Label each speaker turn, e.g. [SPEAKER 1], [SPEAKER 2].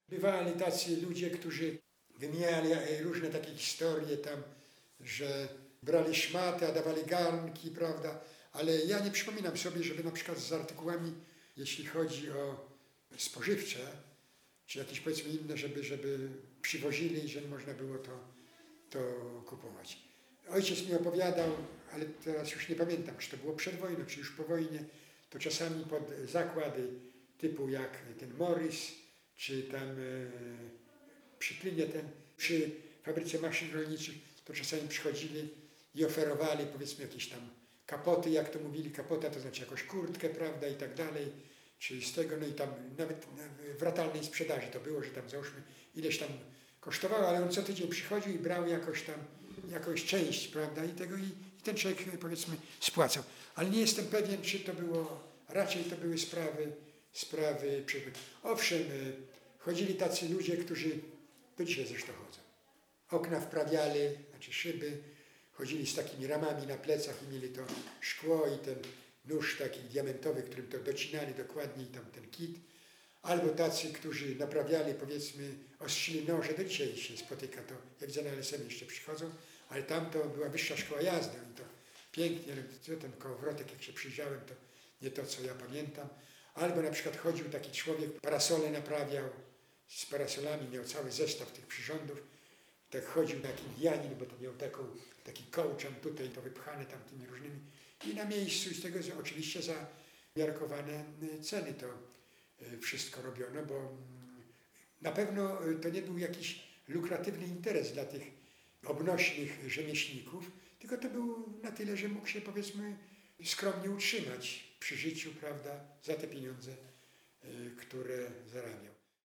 [SPEAKER 1] Bywali tacy ludzie, którzy wymieniali różne takie historie tam, że brali szmaty, a dawali garnki, prawda? Ale ja nie przypominam sobie, żeby na przykład z artykułami, jeśli chodzi o spożywcze, czy jakieś powiedzmy inne, żeby przywozili, że można było to kupować. Ojciec mi opowiadał, ale teraz już nie pamiętam, czy to było przed wojną, czy już po wojnie, to czasami pod zakłady typu jak ten Morris, czy tam przy Plynie przy fabryce maszyn rolniczych, to czasami przychodzili i oferowali powiedzmy jakieś tam kapoty, jak to mówili, kapota to znaczy jakąś kurtkę, prawda, i tak dalej, czy z tego, no i tam nawet w ratalnej sprzedaży to było, że tam załóżmy ileś tam kosztowało, ale on co tydzień przychodził i brał jakąś część, prawda, i ten człowiek powiedzmy spłacał. Ale nie jestem pewien, czy to było, raczej to były sprawy. Owszem, chodzili tacy ludzie, którzy do dzisiaj zresztą chodzą. Okna wprawiali, znaczy szyby, chodzili z takimi ramami na plecach i mieli to szkło i ten nóż taki diamentowy, którym to docinali dokładnie i tam ten kit. Albo tacy, którzy naprawiali, powiedzmy, ostrzyli noże, do dzisiaj się spotyka to, jak za NLSM jeszcze przychodzą, ale tam to była wyższa szkoła jazdy i to pięknie, ten kołowrotek, jak się przyjrzałem, to nie to, co ja pamiętam. Albo na przykład chodził taki człowiek, parasole naprawiał, z parasolami miał cały zestaw tych przyrządów, tak chodził jak Indianin, bo to miał taki kołczan tutaj, to wypchane tam tymi różnymi i na miejscu, i z tego oczywiście za miarkowane ceny to wszystko robiono, bo na pewno to nie był jakiś lukratywny interes dla tych obnośnych rzemieślników, tylko to był na tyle, że mógł się powiedzmy skromnie utrzymać przy życiu, prawda, za te pieniądze, które zarabiał.